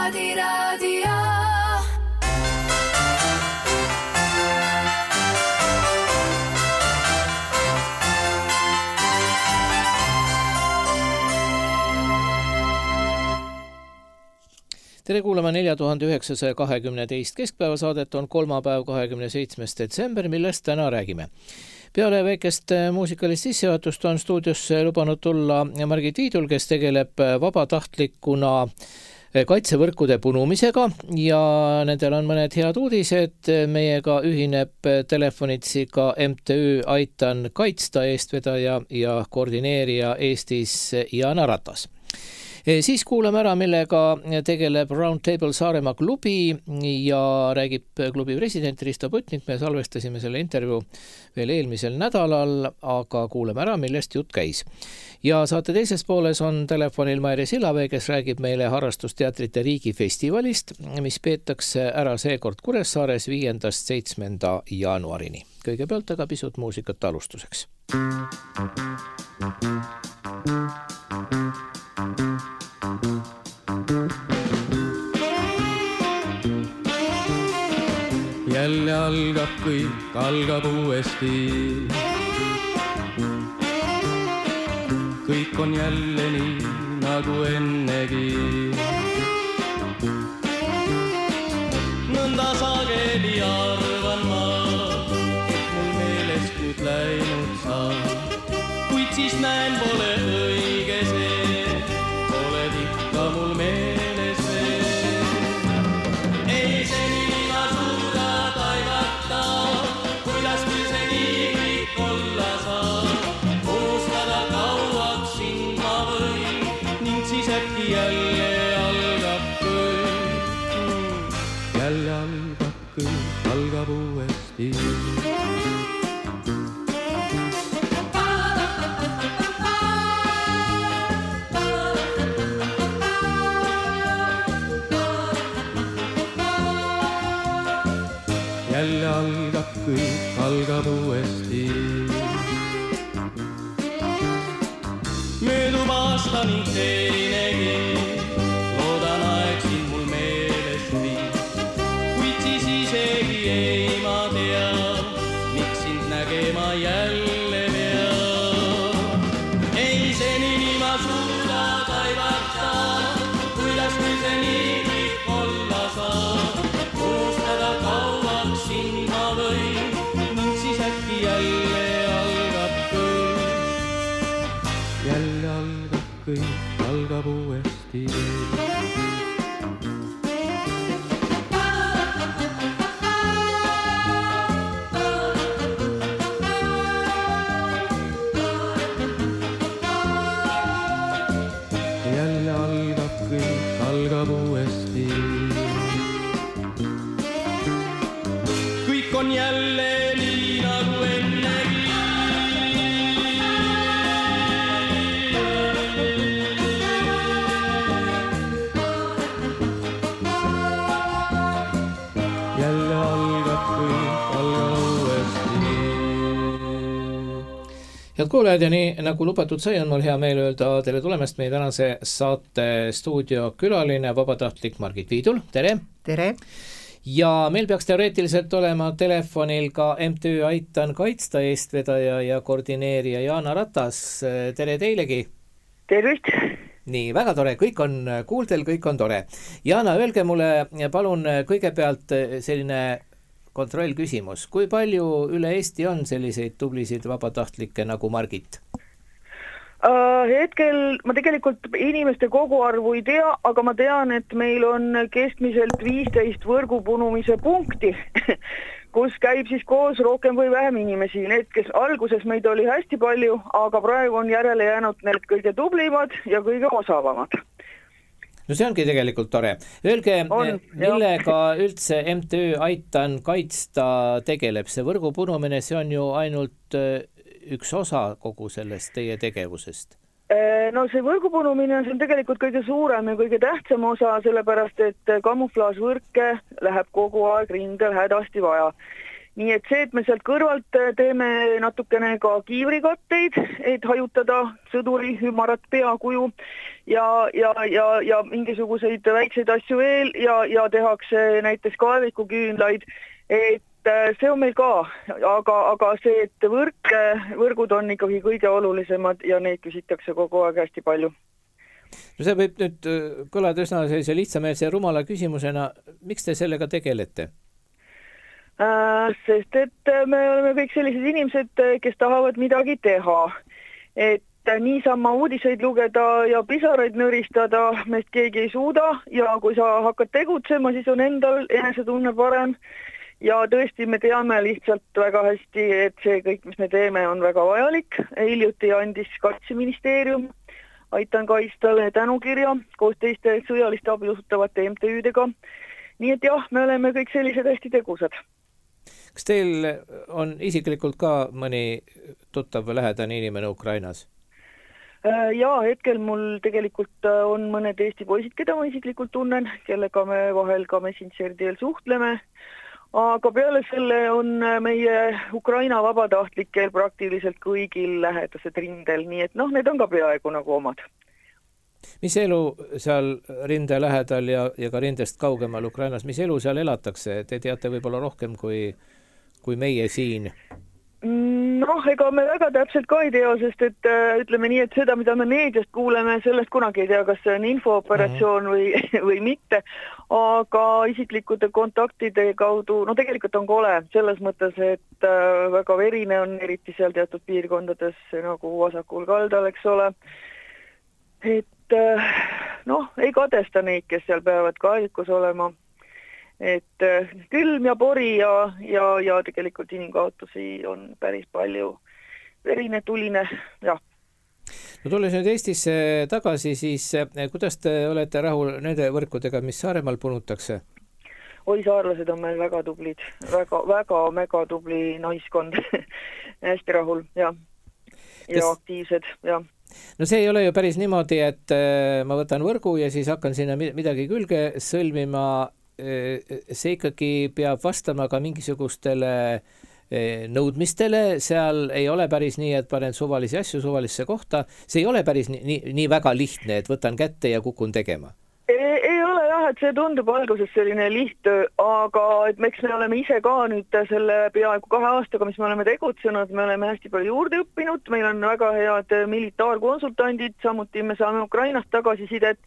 Raadio. Tere kuulama 4922 keskpäevasaadet on kolmapäev 27. detsember, millest täna räägime. Peale väikest muusikalist sissejuhatust on stuudiosse lubanud tulla Margit Viidul, kes tegeleb vabatahtlikuna kaitsevõrkude punumisega ja nendel on mõned head uudised. Meiega ühineb telefonitsi ka MTÜ Aitan kaitsta eestvedaja ja koordineerija Eestis Jaana Ratas. Siis kuuleme ära, millega tegeleb Roundtable Saaremaa klubi ja räägib klubi president Risto Putnik. Me salvestasime selle intervjuu veel eelmisel nädalal, aga kuuleme ära, millest jutt käis. Ja saate teises pooles on telefonil Maire Silavee, kes räägib meile harrastusteatrite riigifestivalist, mis peetakse ära seekord Kuressaares 5.–7. jaanuarini. Kõigepealt aga pisut muusikat alustuseks. Jälle algab kõik, algab uuesti. Kõik on jälle nii nagu ennegi. Nõnda sageli arvan ma, et mul meelest nüüd läinud saab. Kuid siis näen, pole õige see, oled ikka mul meeles veel. Ei seni ma suuda taivata, kuidas küll see nii kõik olla saab. Unustada kauaks sind ma võin, ning siis äkki jälle algab kõik. Jälle algab kõik, algab uuesti. Jälle algab kõik, algab uuesti. Möödub aasta ning teinegi, loodan aeg sind mul meelest viib. Kuid siis isegi ei ma tea, miks sind nägema jälle pea. Ei senini ma suuda taivata, kuidas küll see nii kõik olla saab. Unustada kauaks sind ma võin, ning siis äkki jälle algab kõik. Jälle algab kõik, algab uuesti. Jälle algab kõik, algab uuesti. Kõik on jälle nii nagu ennegi. Jälle algab kõik, algab uuesti. Head kuulajad, ja nii nagu lubatud sai, on mul hea meel öelda tere tulemast meie tänase saate stuudio külaline, vabatahtlik Margit Viidul. Tere! Tere! Ja meil peaks teoreetiliselt olema telefonil ka MTÜ Aitan kaitsta eestvedaja ja koordineerija Jaana Ratas. Tere teilegi! Tervist! Nii, väga tore, kõik on kuuldel, kõik on tore. Jaana, öelge mulle palun kõigepealt selline kontrollküsimus. Kui palju üle Eesti on selliseid tublisid vabatahtlikke nagu Margit? Hetkel ma tegelikult inimeste koguarvu ei tea, aga ma tean, et meil on keskmiselt 15 võrgupunumise punkti, kus käib siis koos rohkem või vähem inimesi. Need, kes alguses meid oli hästi palju, aga praegu on järele jäänud need kõige tublimad ja kõige osavamad. No see ongi tegelikult tore. Öelge, millega üldse MTÜ Aitan kaitsta tegeleb? See võrgupunumine, see on ju ainult üks osa kogu sellest teie tegevusest. No see võrgupunumine on tegelikult kõige suurem ja kõige tähtsam osa, sellepärast et kamuflaažvõrke läheb kogu aeg rindel hädasti vaja. Nii et see, et me sealt kõrvalt teeme natukene ka kiivrikatteid, et hajutada sõduri ümarat peakuju ja mingisuguseid väikseid asju veel ja tehakse näiteks kaevikuküünlaid, et see on meil ka, aga see, et võrgud on ikkagi kõige olulisemad ja neid küsitakse kogu aeg hästi palju. No see võib nüüd kõlada üsna sellise lihtsameelse ja rumala küsimusena, miks te sellega tegelete? Sest et me oleme kõik sellised inimesed, kes tahavad midagi teha. Et niisama uudiseid lugeda ja pisaraid nõristada meist keegi ei suuda ja kui sa hakkad tegutsema, siis on endal enesetunne parem. Ja tõesti me teame lihtsalt väga hästi, et see kõik, mis me teeme, on väga vajalik. Hiljuti andis Kaitseministeerium Aitan kaistale tänukirja koos teiste sõjaliste abi osutavate MTÜ-dega. Nii et jah, me oleme kõik sellised hästi tegusad. Kas teil on isiklikult ka mõni tuttav või lähedane inimene Ukrainas? Jaa, hetkel mul tegelikult on mõned Eesti poisid, keda ma isiklikult tunnen, kellega me vahel ka Messengeri teel suhtleme. Aga peale selle on meie Ukraina vabatahtlikel praktiliselt kõigil lähedased rindel, nii et need on ka peaaegu nagu omad. Mis elu seal rinde lähedal ja ka rindest kaugemal Ukrainas, mis elu seal elatakse? Te teate võib-olla rohkem kui meie siin. Ega me väga täpselt ka ei tea, sest et ütleme nii, et seda, mida me meediast kuuleme, sellest kunagi ei tea, kas see on infooperatsioon või mitte, aga isiklikute kontaktide kaudu, tegelikult on kole selles mõttes, et väga verine on eriti seal teatud piirkondades nagu vasakul kaldal, eks ole. Et ei kadesta neid, kes seal peavad kaelikus olema. Et külm ja pori ja tegelikult inimkaotusi on päris palju, verine, tuline, jah. No tulles nüüd Eestisse tagasi, siis kuidas te olete rahul nende võrkudega, mis Saaremaal punutakse? Oi, saarlased on meil väga tublid, väga tubli naiskond, hästi rahul, ja aktiivsed, ja. No see ei ole ju päris niimoodi, et ma võtan võrgu ja siis hakkan sinna midagi külge sõlmima. See ikkagi peab vastama ka mingisugustele nõudmistele, seal ei ole päris nii, et panen suvalisi asju suvalisse kohta, see ei ole päris nii väga lihtne, et võtan kätte ja kukun tegema. Ei ole jah, et see tundub alguses selline lihttöö, aga et miks me oleme ise ka nüüd selle peaaegu 2 aastaga, mis me oleme tegutsenud, me oleme hästi palju juurde õppinud, meil on väga head militaarkonsultandid, samuti me saame Ukrainast tagasisidet.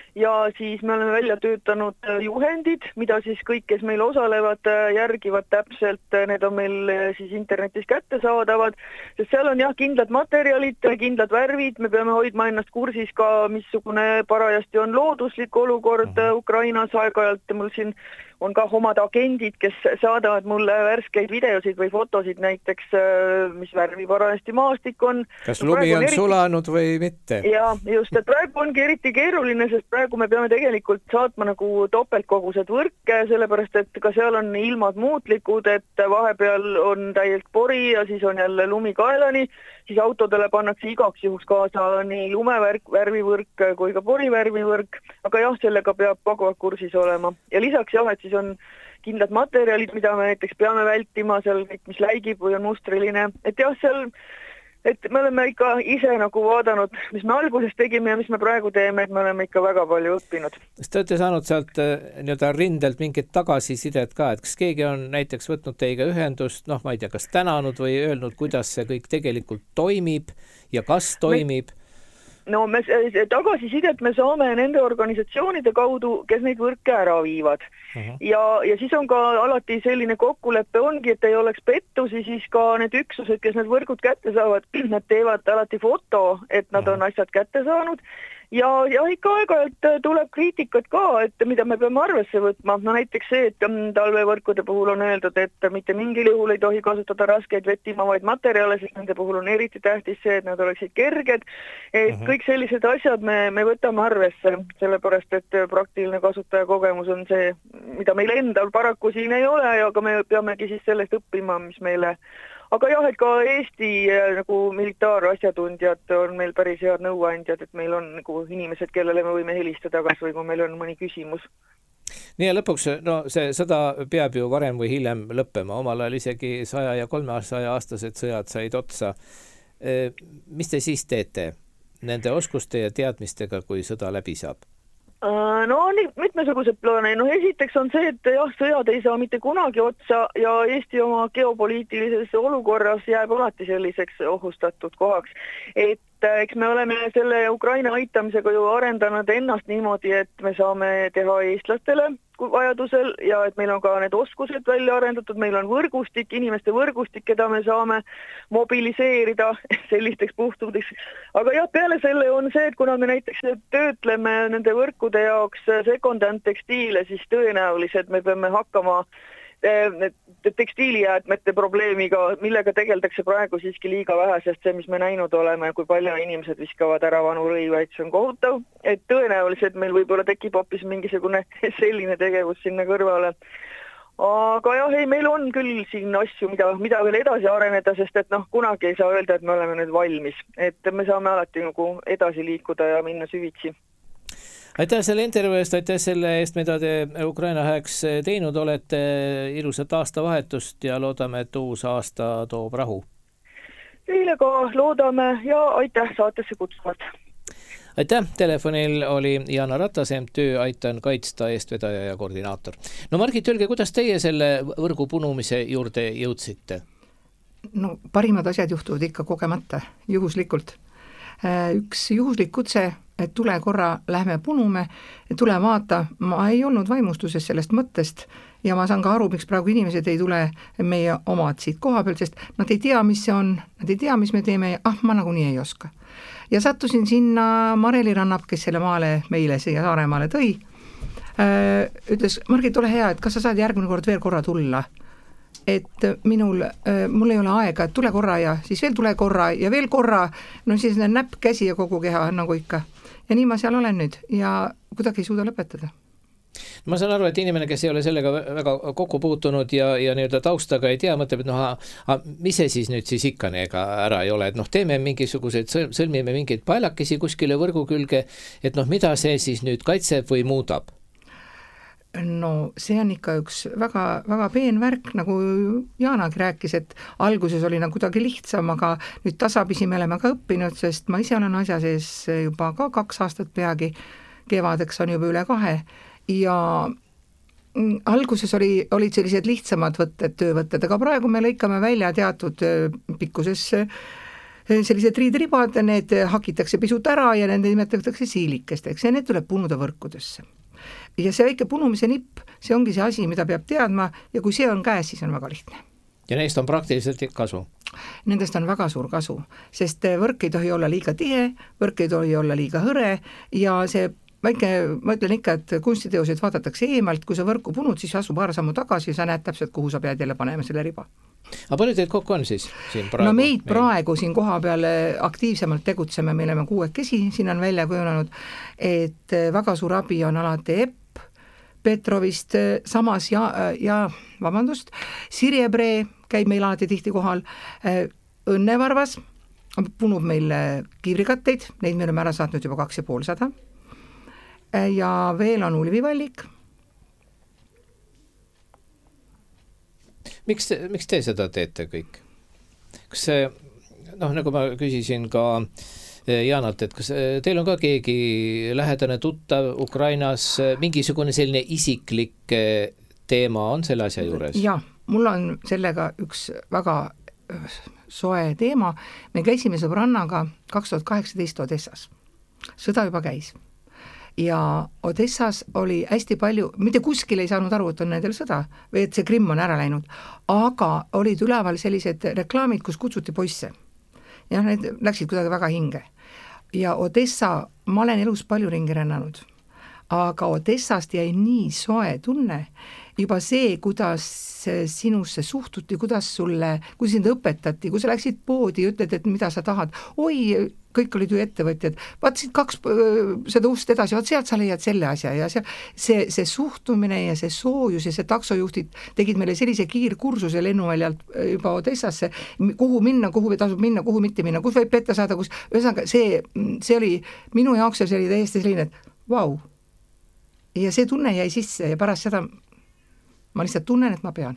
Ja siis me oleme välja töötanud juhendid, mida siis kõik, kes meil osalevad, järgivad täpselt, need on meil siis internetis kättesaadavad, sest seal on jah kindlad materjalid, kindlad värvid, me peame hoidma ennast kursis ka, missugune parajasti on looduslik olukord Ukrainas, aeg-ajalt mul siin on ka omad agendid, kes saadavad mulle värskeid videosid või fotosid näiteks, mis värvi parajasti maastik on. Kas lumi on sulanud või mitte? Ja just, et praegu ongi eriti keeruline, sest praegu me peame tegelikult saatma nagu topeltkogused võrke, sellepärast et ka seal on ilmad muutlikud, et vahepeal on täielt pori ja siis on jälle lumi kaelani, siis autodele pannakse igaks juhuks kaasa nii lumevärvivõrk kui ka porivärvivõrk, aga jah, sellega peab kogu aeg kursis olema. Ja lisaks jah, et siis on kindlad materjalid, mida me näiteks peame vältima, seal kõik, mis läigib või on mustriline. Et jah, seal, et me oleme ikka ise nagu vaadanud, mis me alguses tegime ja mis me praegu teeme, et me oleme ikka väga palju õppinud. Kas te olete saanud sealt nii-öelda rindelt mingit tagasisidet ka, et kas keegi on näiteks võtnud teiega ühendust, ma ei tea, kas tänanud või öelnud, kuidas see kõik tegelikult toimib ja kas toimib? No me tagasisidet me saame nende organisatsioonide kaudu, kes neid võrke ära viivad. Ja siis on ka alati selline kokkulepe ongi, et ei oleks pettusi, siis ka need üksused, kes need võrgud kätte saavad, nad teevad alati foto, et nad on asjad kätte saanud. Ja ikka aeg-ajalt tuleb kriitikat ka, et mida me peame arvesse võtma. No näiteks see, et talvevõrkude puhul on öeldud, et mitte mingil juhul ei tohi kasutada raskeid vettimavaid materjale, sest nende puhul on eriti tähtis see, et nad oleksid kerged. Et kõik sellised asjad me võtame arvesse, sellepärast, et praktiline kasutajakogemus on see, mida meil endal paraku siin ei ole, aga me peamegi siis sellest õppima, mis meile. Aga jah, et ka Eesti nagu militaarasjatundjad on meil päris head nõuandjad, et meil on nagu inimesed, kellele me võime helistada kas või kui meil on mõni küsimus. nii ja lõpuks, no see sõda peab ju varem või hiljem lõppema, omal ajal isegi 100 ja 300-aastased sõjad said otsa. Mis te siis teete nende oskuste ja teadmistega, kui sõda läbi saab? No on mitmesugused plaane. No esiteks on see, et jah, sõjad ei saa mitte kunagi otsa ja Eesti oma geopoliitilises olukorras jääb alati selliseks ohustatud kohaks. Et eks me oleme selle Ukraina aitamisega ju arendanud ennast niimoodi, et me saame teha eestlastele vajadusel ja et meil on ka need oskused välja arendatud, meil on võrgustik, inimeste võrgustik, keda me saame mobiliseerida sellisteks puhtudeks. Aga jah, peale selle on see, et kuna me näiteks töötleme nende võrkude jaoks second-hand tekstiile, siis tõenäoliselt me peame hakkama tekstiilijäätmete probleemiga, millega tegeldakse praegu siiski liiga vähe, sest see, mis me näinud oleme, kui palju inimesed viskavad ära vanu rõivaid, see on kohutav, et tõenäoliselt meil võib-olla tekib hoopis mingisugune selline tegevus sinna kõrvale. Aga jah, meil on küll siin asju, mida veel edasi areneda, sest et kunagi ei saa öelda, et me oleme nüüd valmis, et me saame alati nagu edasi liikuda ja minna süvitsi. Aitäh selle intervjuu eest, aitäh selle eest, mida te Ukraina hääks teinud olete, ilusat aastavahetust ja loodame, et uus aasta toob rahu. Teile ka loodame ja aitäh saatesse kutsumast. Aitäh, telefonil oli Jana Ratas, MTÜ Aitan kaitsta eestvedaja ja koordinaator. No Margit, öelge, kuidas teie selle võrgu punumise juurde jõudsite? No parimad asjad juhtuvad ikka kogemata, juhuslikult. Üks juhuslik kutse, et tule korra, lähme punume, tule vaata, ma ei olnud vaimustuses sellest mõttest ja ma saan ka aru, miks praegu inimesed ei tule meie omad siit koha pealt, sest nad ei tea, mis see on, nad ei tea, mis me teeme ja ma nagunii ei oska. Ja sattusin sinna Mareli Rannap, kes selle maale meile siia Saaremaale tõi, ütles, Margit, ole hea, et kas sa saad järgmine kord veel korra tulla? Et mul ei ole aega, et tule korra ja siis veel tule korra ja veel korra, no siis näpp, käsi ja kogu keha nagu ikka. Ja nii ma seal olen nüüd ja kuidagi ei suuda lõpetada. Ma saan aru, et inimene, kes ei ole sellega väga kokku puutunud ja nii-öelda taustaga ei tea, mõtleb, et mis see siis nüüd siis ikka ega ära ei ole, et teeme mingisuguseid, sõlmime mingeid paelakesi kuskile võrgu külge, et mida see siis nüüd kaitseb või muudab? No see on ikka üks väga, väga peen värk, nagu Jaanagi rääkis, et alguses oli kuidagi lihtsam, aga nüüd tasapisi me oleme ka õppinud, sest ma ise olen asja sees juba ka 2 aastat peagi, kevadeks on juba üle 2 ja alguses olid sellised lihtsamad töövõtted, aga praegu me lõikame välja teatud pikkuses sellised riideribad, need hakitakse pisut ära ja nende nimetatakse siilikesteks ja need tuleb punuda võrkudesse. Ja see väike punumise nipp, see ongi see asi, mida peab teadma ja kui see on käes, siis on väga lihtne. Ja neist on praktiliselt kasu? Nendest on väga suur kasu, sest võrk ei tohi olla liiga tihe, võrk ei tohi olla liiga hõre ja see väike, ma ütlen ikka, et kunstiteoseid vaadatakse eemalt, kui sa võrku punud, siis asu paar sammu tagasi ja sa näed täpselt, kuhu sa pead jälle panema selle riba. Aga palju teid kokku on siis siin praegu? No meid praegu siin koha peal aktiivsemalt tegutseme, me oleme 6 siin on välja kujunenud, et väga suur abi on alati Epp, Petrovist, samas Sirje Bree käib meil alati tihti kohal, Õnnevarvas punub meil kiivrikatteid, neid me oleme ära saatnud juba 250 ja veel on Ulvi Vallik. Miks te seda teete kõik? Kas see, nagu ma küsisin ka Jaanalt, et kas teil on ka keegi lähedane tuttav Ukrainas, mingisugune selline isiklik teema on selle asja juures? Jah, mul on sellega üks väga soe teema. Me käisime sõbrannaga 2018 Odessas. Sõda juba käis. Ja Odessas oli hästi palju, mitte kuskil ei saanud aru, et on nendel sõda või et see Krimm on ära läinud, aga olid üleval sellised reklaamid, kus kutsuti poisse. Ja need läksid kuidagi väga hinge. Ja Odessa, ma olen elus palju ringi rännanud, aga Odessast jäi nii soe tunne, juba see, kuidas sinusse suhtuti, kuidas sind õpetati, kui sa läksid poodi ja ütled, et mida sa tahad, kõik olid ju ettevõtjad, vaatasid 2 seda ust edasi, sealt sa leiad selle asja ja see suhtumine ja see soojus ja see taksojuhtid tegid meile sellise kiirkursuse lennuväljalt juba Odessasse, kuhu minna, kuhu tasub minna, kuhu mitte minna, kus võib petta saada, ühesõnaga see oli minu jaoks ja see oli täiesti selline, et vau. ja see tunne jäi sisse ja pärast seda ma lihtsalt tunnen, et ma pean.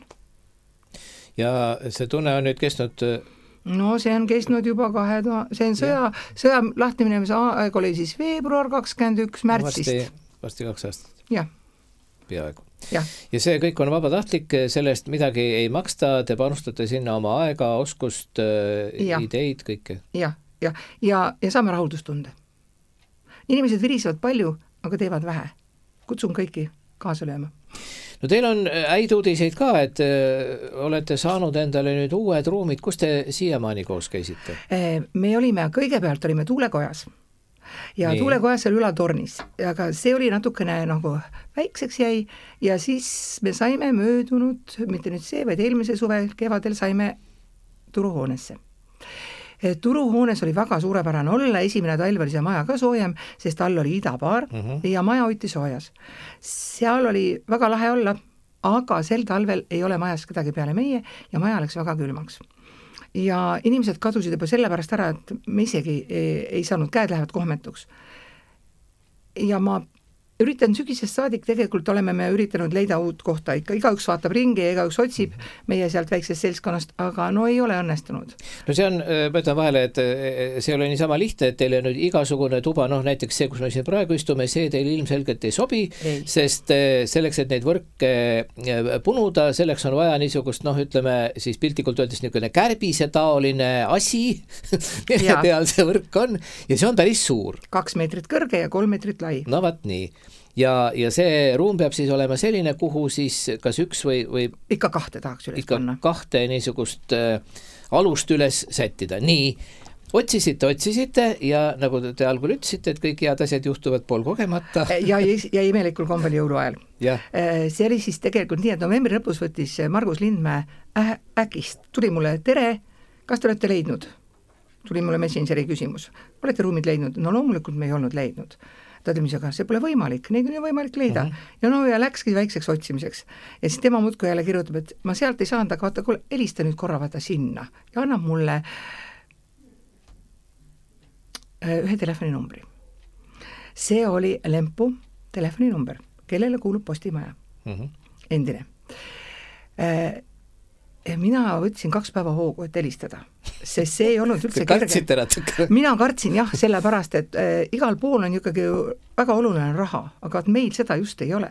Ja see tunne on nüüd kestnud? No see on kestnud juba see on sõja lahtiminemise aeg oli siis veebruar 21 märtsist. Varsti 2 aastat. Jah. Peaaegu. Ja see kõik on vabatahtlik, sellest midagi ei maksta, te panustate sinna oma aega, oskust, ideid, kõike. Ja saame rahuldustunde. Inimesed virisevad palju, aga teevad vähe. Kutsun kõiki kaasa lööma. No teil on häid uudiseid ka, et olete saanud endale nüüd uued ruumid, kus te siiamaani koos käisite? Me kõigepealt olime tuulekojas ja nii. Tuulekojas oli ülatornis, aga see oli natukene nagu väikseks jäi ja siis me saime möödunud, mitte nüüd see, vaid eelmise suve kevadel saime turuhoonesse. Turuhoones oli väga suurepärane olla, esimene talv oli see maja ka soojem, sest all oli idabaar ja maja hoiti soojas. Seal oli väga lahe olla, aga sel talvel ei ole majas kedagi peale meie ja maja läks väga külmaks. Ja inimesed kadusid juba sellepärast ära, et me isegi ei saanud, käed lähevad kohmetuks. Ja ma üritan sügisest saadik, tegelikult oleme me üritanud leida uut kohta ikka, igaüks vaatab ringi ja igaüks otsib meie sealt väiksest seltskonnast, aga no ei ole õnnestunud. No see on, ma ütlen vahele, et see oli niisama lihtne, et teil on nüüd igasugune tuba, näiteks see, kus me siin praegu istume, see teil ilmselgelt ei sobi, sest selleks, et neid võrke punuda, selleks on vaja niisugust, ütleme siis piltlikult öeldes niisugune kärbisetaoline asi, mille peal see võrk on ja see on päris suur. 2 meetrit kõrge ja 3 meetrit lai. No vaat nii. Ja see ruum peab siis olema selline, kuhu siis kas üks või ikka 2 tahaks üles panna. 2 niisugust alust üles sättida. Nii, otsisite ja nagu te algul ütlesite, et kõik head asjad juhtuvad poolkogemata. Ja imelikul kombel jõuluajal. See oli siis tegelikult nii, et novembri lõpus võttis Margus Lindmäe äkist. Tuli mulle, tere, kas te olete leidnud? Tuli mulle Messengeri küsimus. Olete ruumid leidnud? No loomulikult me ei olnud leidnud. Ta ütlemise, aga see pole võimalik, neid on ju võimalik leida. Ja läkski väikseks otsimiseks. Ja siis tema muudkui jälle kirjutab, et ma sealt ei saanud, aga vaata, helista nüüd korra vaata sinna. Ja annab mulle ühe telefoninumbri. See oli Lempu telefoninumber, kellele kuulub Postimaja. Endine. Mina võtsin 2 päeva hoogu, et helistada, sest see ei olnud üldse kerge. Mina kartsin jah, sellepärast, et igal pool on ikkagi väga oluline raha, aga meil seda just ei ole.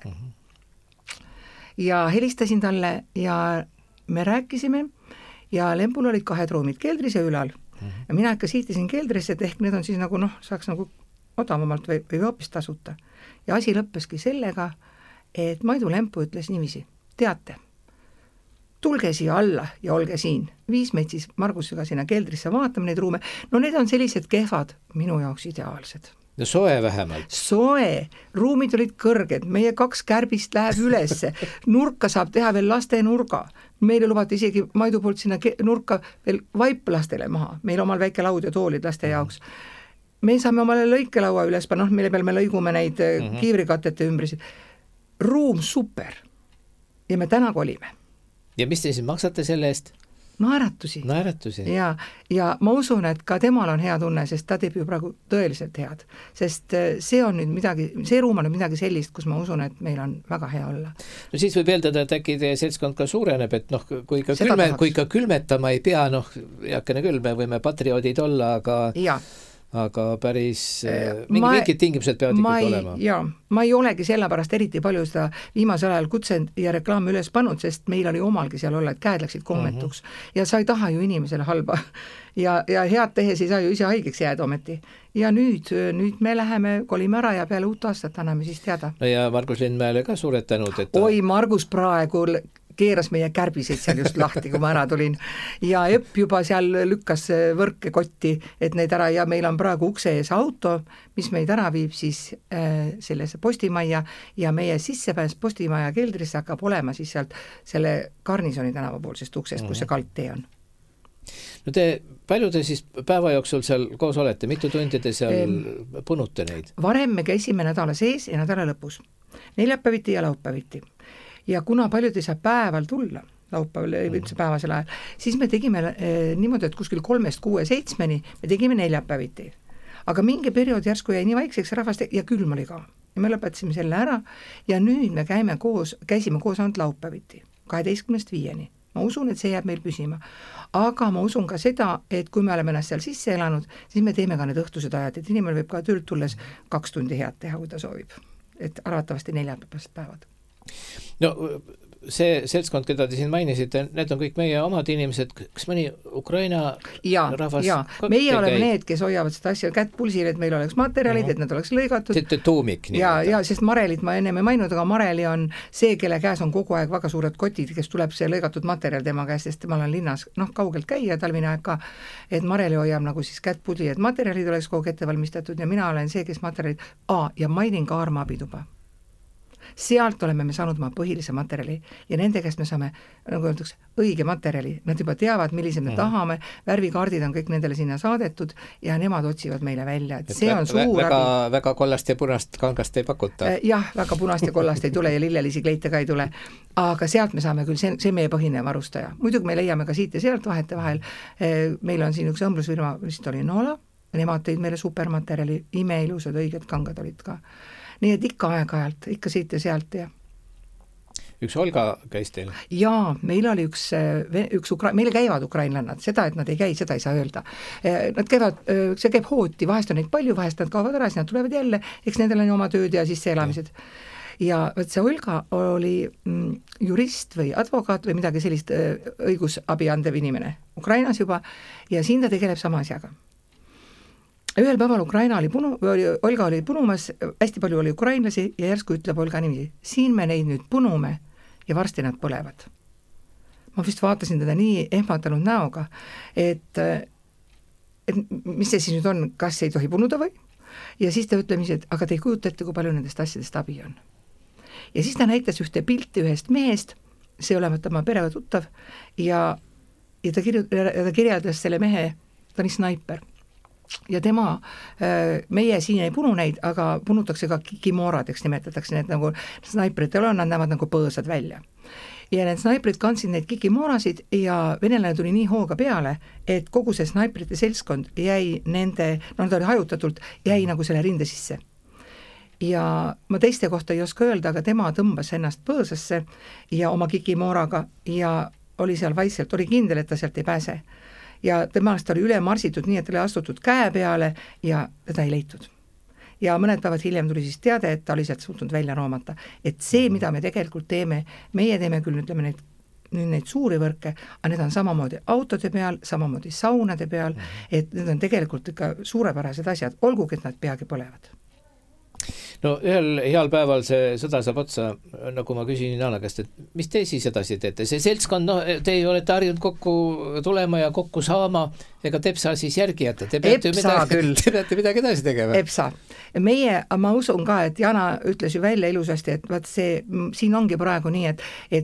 Ja helistasin talle ja me rääkisime ja Lempul olid 2 ruumid, keldris ja ülal. Ja mina ikka siitisin keldrisse, et ehk need on siis nagu saaks nagu odavamalt või hoopis tasuta. Ja asi lõppeski sellega, et Maidu Lempu ütles niiviisi, teate, tulge siia alla ja olge siin. 5 meid siis Margusega sinna keldrisse vaatame neid ruume. No need on sellised kehvad, minu jaoks ideaalsed. No soe vähemalt. Soe, ruumid olid kõrged, meie 2 kärbist läheb ülesse, nurka saab teha veel laste nurga. Meile lubati isegi Maidu poolt sinna nurka veel vaip lastele maha. Meil omal väike laud ja toolid laste jaoks. Me saame omale lõikelaua üles, mille peal me lõigume neid kiivrikatete ümbrisid. Ruum super. Ja me täna kolime. Ja mis te siis maksate selle eest? Naeratusi. Ja ma usun, et ka temal on hea tunne, sest ta teeb ju praegu tõeliselt head. Sest see ruum on midagi sellist, kus ma usun, et meil on väga hea olla. No siis võib eeldada, et äkki teie seltskond ka suureneb, et kui ka külmetama ei pea, heakene küll, me võime patrioodid olla, aga päris mingid tingimused peavad ikkagi olema. Ma ei olegi sellepärast eriti palju seda viimasel ajal kutsend ja reklaami üles pannud, sest meil oli omalgi seal olla, et käed läksid kohmetuks. Ja sa ei taha ju inimesele halba. Ja head tehes ei saa ju ise haigeks jääda ometi. Ja nüüd me läheme, kolime ära ja peale uut aastat anname siis teada. No ja Margus Lindmäele ka suured tänud, et Oi, Margus praegu keeras meie kärbiseid seal just lahti, kui ma ära tulin. Ja Epp juba seal lükkas võrke kotti, et neid ära, ja meil on praegu ukse ees auto, mis meid ära viib siis sellesse Postimaja ja meie sissepääs Postimaja keldrisse hakkab olema siis sealt selle Garnisoni tänavapoolsest uksest, kus see kaldtee on. No palju te siis päeva jooksul seal koos olete, mitu tundi te seal punute neid? Varem me käisime nädala sees ja nädala lõpus, neljapäeviti ja laupäeviti. Ja kuna paljud ei saa päeval tulla, laupäeval üldse päevasel ajal, siis me tegime niimoodi, et kuskil 3, 6, 7 me tegime neljapäeviti. Aga mingi periood järsku jäi nii vaikseks rahvast ja külm oli ka. ja me lõpetasime selle ära ja nüüd me käisime koos ainult laupäeviti, 12-5. Ma usun, et see jääb meil püsima. Aga ma usun ka seda, et kui me oleme ennast seal sisse elanud, siis me teeme ka need õhtused ajad, et inimene võib ka töölt tulles 2 tundi head teha, kui ta soovib. Et arvatavasti 4 päevad. No see seltskond, keda te siin mainisite, need on kõik meie omad inimesed, kas mõni Ukraina rahvas? Jaa, meie oleme need, kes hoiavad seda asja kätt pulsil, et meil oleks materjalid, et need oleks lõigatud. See tuumik. Ja, sest Marelit ma enne ei maininud, aga Mareli on see, kelle käes on kogu aeg väga suured kotid, kes tuleb see lõigatud materjal tema käest, sest temal on linnas kaugelt käia talvine aeg ka, et Mareli hoiab nagu siis kätt pulsil, et materjalid oleks kogu ette valmistatud ja mina olen see, kes materjalid ja mainin ka Arma abituba. Sealt oleme me saanud oma põhilise materjali ja nende käest me saame, nagu öeldakse, õige materjali. Nad juba teavad, millised me tahame, värvikaardid on kõik nendele sinna saadetud ja nemad otsivad meile välja. Et see on suur väga kollast ja punast kangast ei pakuta. Jah, väga punast ja kollast ei tule ja lillelisi kleite ka ei tule. Aga sealt me saame küll, see meie põhine varustaja. Muidugi me leiame ka siit ja sealt vahete vahel. Meil on siin üks õmblusfirma, vist oli Noola, nemad tõid meile supermaterjali, imeilusad, õiged kangad olid ka. Nii et ikka aeg-ajalt, ikka siit ja sealt ja. Üks Olga käis teil? Jaa, meil oli meile käivad ukrainlannad, seda, et nad ei käi, seda ei saa öelda. Nad käivad, see käib hooti, vahest on neid palju, vahest nad kaovad ära, siis nad tulevad jälle, eks nendel on oma tööd ja siis see elamised. Ja see Olga oli jurist või advokaat või midagi sellist õigusabi andev inimene Ukrainas juba ja siin ta tegeleb sama asjaga. Ühel päeval Olga oli punumas, hästi palju oli ukrainlasi ja järsku ütleb Olga niimoodi, siin me neid nüüd punume ja varsti nad põlevad. Ma vist vaatasin teda nii ehmatanud näoga, et mis see siis nüüd on, kas ei tohi punuda või? Ja siis ta ütleb, et aga te ei kujuta ette, kui palju nendest asjadest abi on. Ja siis ta näitas ühte pilti ühest mehest, see olevat oma perega tuttav ja ta kirjeldas selle mehe, ta oli snaiper. Ja tema, meie siin ei punu neid, aga punutakse ka kikimooradeks, nimetatakse need nagu snaipritel on, nad näevad nagu põõsad välja. Ja need snaiprid kandsid neid kikimoorasid ja venelane tuli nii hooga peale, et kogu see snaiprite seltskond jäi nende, nad oli hajutatult, jäi nagu selle rinde sisse. Ja ma teiste kohta ei oska öelda, aga tema tõmbas ennast põõsasse ja oma kikimooraga ja oli seal vaikselt, oli kindel, et ta sealt ei pääse. Ja temast oli üle marsitud nii, et oli astutud käe peale ja teda ei leitud. Ja mõned päevad hiljem tuli siis teade, et ta oli sealt suutnud välja roomata. Et see, mida me tegelikult teeme, meie teeme küll, ütleme neid suuri võrke, aga need on samamoodi autode peal, samamoodi saunade peal, et need on tegelikult ikka suurepärased asjad, olgugi, et nad peagi põlevad. No ühel heal päeval see sõda saab otsa, nagu ma küsin Inana käest, et mis te siis edasi teete? See seltskond, te olete harjunud kokku tulema ja kokku saama, ega Tepsa siis järgi jätta? Te peate midagi edasi tegema. Epsa. Ma usun ka, et Jana ütles ju välja ilusasti, et vaat siin ongi praegu nii, et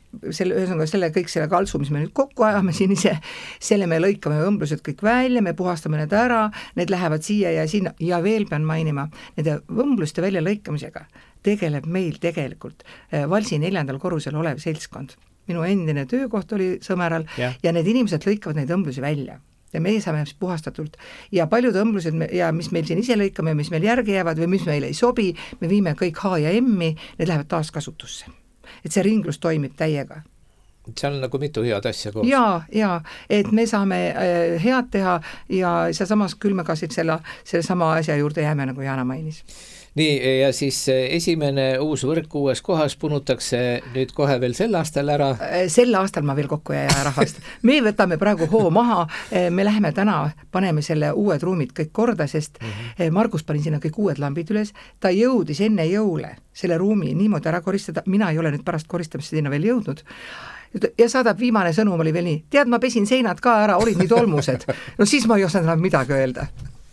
selle kaltsu, mis me nüüd kokku ajame siin ise, selle me lõikame õmblused kõik välja, me puhastame need ära, need lähevad siia ja sinna ja veel pean mainima, nende õmbluste välja lõikamisega tegeleb meil tegelikult Valsi 4. korrusel olev seltskond. Minu endine töökoht oli Sõmeral ja need inimesed lõikavad neid õmblusi välja ja meie saame puhastatult ja paljud õmblused, mis meil siin ise lõikame, mis meil järgi jäävad või mis meil ei sobi, me viime kõik H ja M-i, need lähevad taaskasutusse. Et see ringlus toimib täiega. Seal on nagu mitu head asja koos. Ja, et me saame head teha ja samas küll me ka selle sama asja juurde jääme, nagu Jana mainis. Nii, ja siis esimene uus võrk uues kohas punutakse nüüd kohe veel sel aastal ära? Sel aastal ma veel kokku ei jää rahvast. Me võtame praegu hoo maha, me läheme täna, paneme selle uued ruumid kõik korda, sest Margus pani sinna kõik uued lambid üles, ta jõudis enne jõule selle ruumi niimoodi ära koristada, mina ei ole nüüd pärast koristamist sinna veel jõudnud, ja saadab viimane sõnum oli veel nii, tead, ma pesin seinad ka ära, olid nii tolmused, no siis ma ei osanud enam midagi öelda.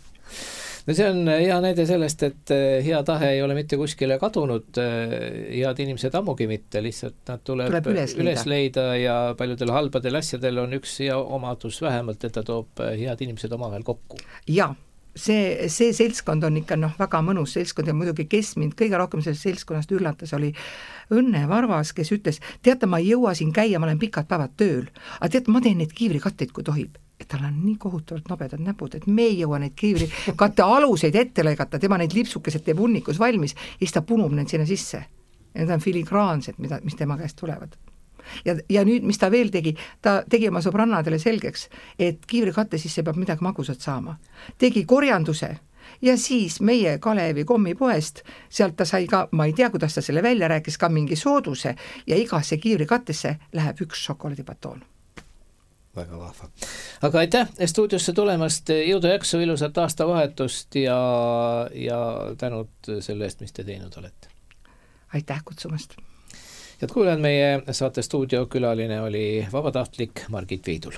No see on hea näide sellest, et hea tahe ei ole mitte kuskile kadunud, head inimesed ammugi mitte, lihtsalt nad tuleb üles leida ja paljudel halbadel asjadel on üks hea omadus vähemalt, et ta toob head inimesed omavahel kokku. Ja, see seltskond on ikka väga mõnus seltskond ja muidugi kes mind kõige rohkem sellest seltskonnast üllatas oli Õnne Varvas, kes ütles, teate, ma ei jõua siin käia, ma olen pikad päevad tööl, aga teate, ma teen neid kiivrikatteid, kui tohib. et tal on nii kohutavalt nobedad näpud, et me ei jõua neid kiivrikatte aluseid ette lõigata, tema neid lipsukesed teeb hunnikus valmis ja siis ta punub need sinna sisse. Ja need on filigraansed, mis tema käest tulevad. Ja nüüd, mis ta veel tegi, ta tegi oma sõbrannadele selgeks, et kiivrikatte sisse peab midagi magusat saama. Tegi korjanduse ja siis meie Kalevi kommipoest, sealt ta sai ka, ma ei tea, kuidas ta selle välja rääkis, ka mingi sooduse ja igasse kiivrikattesse läheb 1 šokolaadipatoon. Väga vahva. Aga aitäh stuudiosse tulemast, jõudu jaksu, ilusat aastavahetust ja tänud selle eest, mis te teinud olete. Aitäh kutsumast. Head kuulajad, meie saate stuudio külaline oli vabatahtlik Margit Veidul.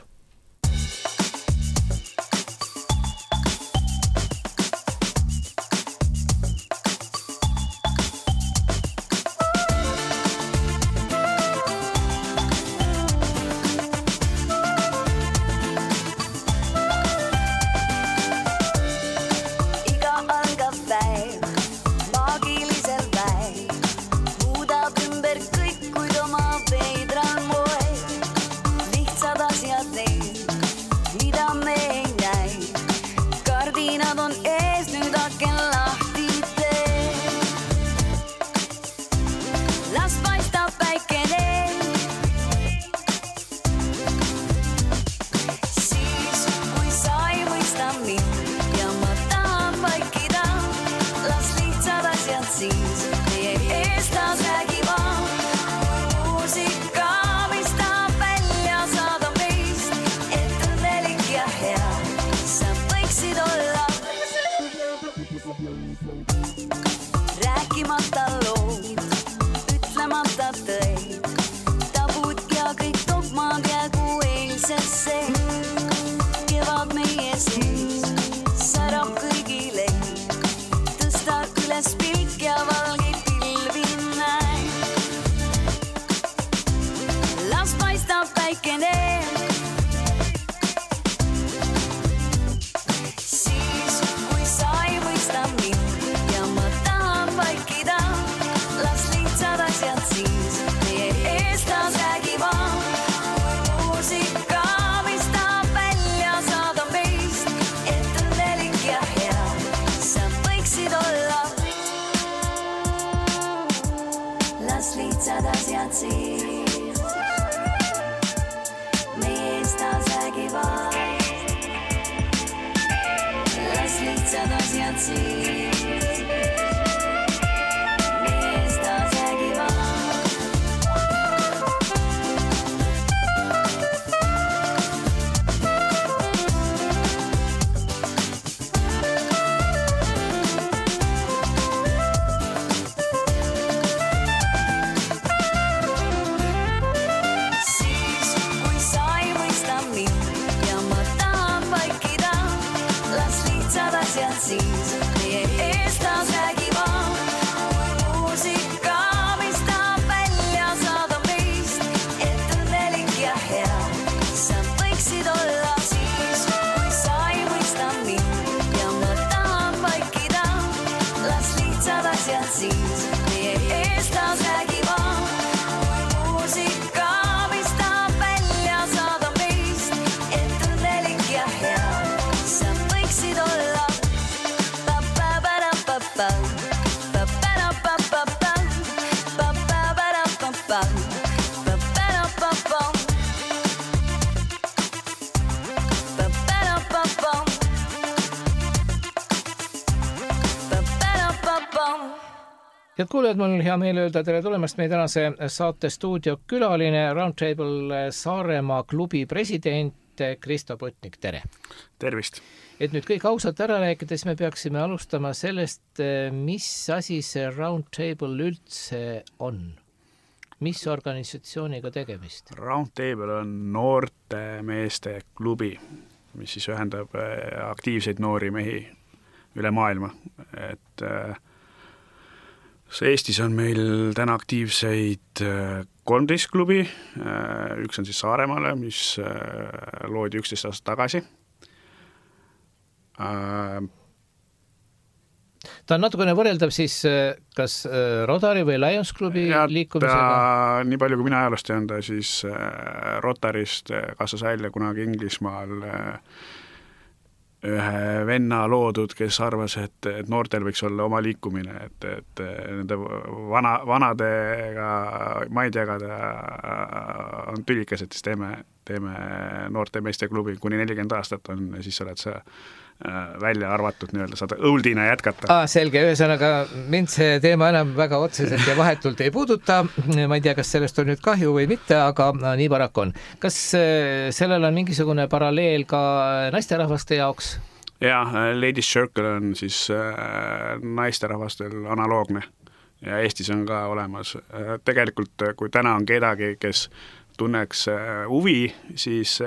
Head kuulajad, mul on hea meel öelda tere tulemast meie tänase saate stuudio külaline, Roundtable Saaremaa klubi president Kristo Putnik, tere! Tervist! Et nüüd kõik ausalt ära rääkides me peaksime alustama sellest, mis asi see Roundtable üldse on? Mis organisatsiooniga tegemist? Roundtable on noorte meeste klubi, mis siis ühendab aktiivseid noori mehi üle maailma, et Eestis on meil täna aktiivseid 13 klubi, üks on siis Saaremaale, mis loodi 11 aastat tagasi. ta on natukene võrreldav siis kas Rotary või Lions klubi liikumisega? Nii palju kui mina ajalust tean, ta siis Rotarist kasvas välja kunagi Inglismaal ühe venna loodud, kes arvas, et noortel võiks olla oma liikumine, et nende vanadega maid jagada on tülikas, et siis teeme noorte meeste klubi, kuni 40 aastat on, siis oled sa välja arvatud nii-öelda, saad õuldina jätkata. Selge, ühesõnaga mind see teema enam väga otseselt ja vahetult ei puuduta, ma ei tea, kas sellest on nüüd kahju või mitte, aga nii paraku on. Kas sellel on mingisugune paralleel ka naisterahvaste jaoks? Jah, Ladies Circle on siis naisterahvastel analoogne ja Eestis on ka olemas. Tegelikult, kui täna on kedagi, kes tunneks huvi, siis